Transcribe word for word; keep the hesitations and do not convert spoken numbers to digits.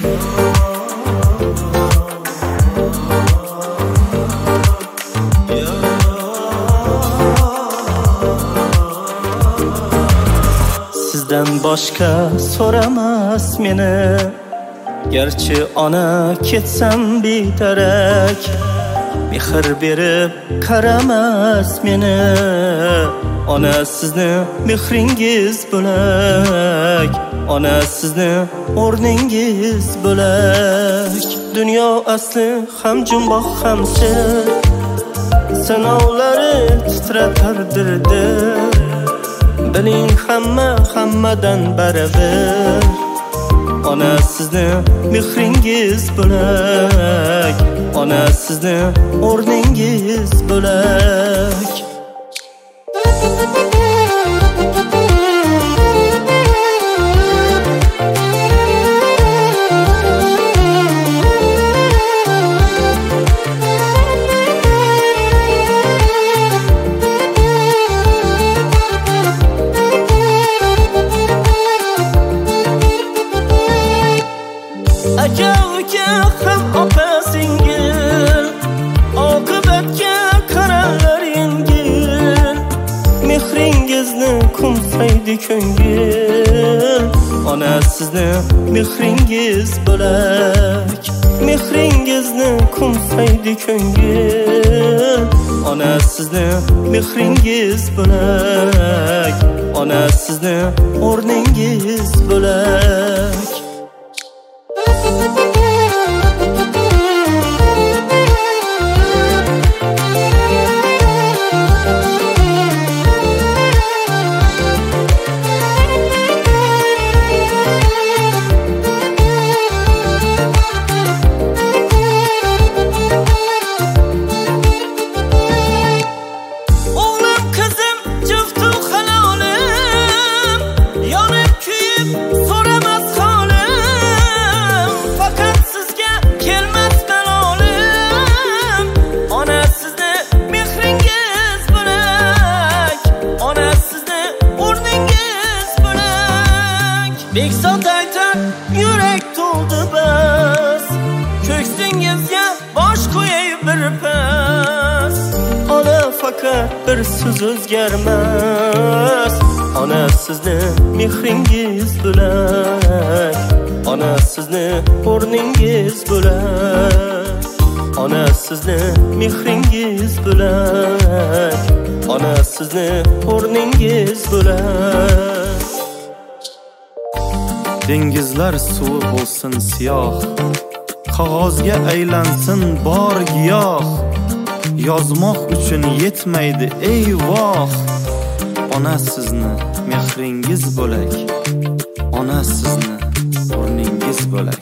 Sizdan boshqa so'ramas meni, garchi ona ketsam betarak. Mehr berib qaramas meni, ona sizni mehringiz bo'lak. Ona sizni o'rningiz bo'lak. Dunyo asli ham jumboq ham sir, sinovlari titratardirdi. Biling hamma hammadan baravar. Ona sizni mehringiz bo'lak. Ona sizni o'rningiz bo'lak. Aka uka ham opa singil, oqibatga qaranglar yengil. Mehringizni kumsaydi ko'ngil, ona sizni mehringiz bo'lak. Mehringizni kumsaydi ko'ngil, ona sizni mehringiz bo'lak. Ona sizni o'rningiz bo'lak. Beksot aytar yürek to'ldi bas, ko'ksingizga bosh qo'yay bir pas. Ona faqat bir so'z o'zgarmas, ona sizni mehringiz bo'lak. Ona sizni o'rningiz bo'lak. Ona sizni mehringiz bo'lak. Ona sizni o'rningiz bo'lak. Dengizlar suvi bo'lsin siyoh, qog'ozga aylansin bor giyoh. Yozmoq uchun yetmaydi ey voh. Ona sizni mehringiz bo'lak. Ona sizni o'rningiz bo'lak.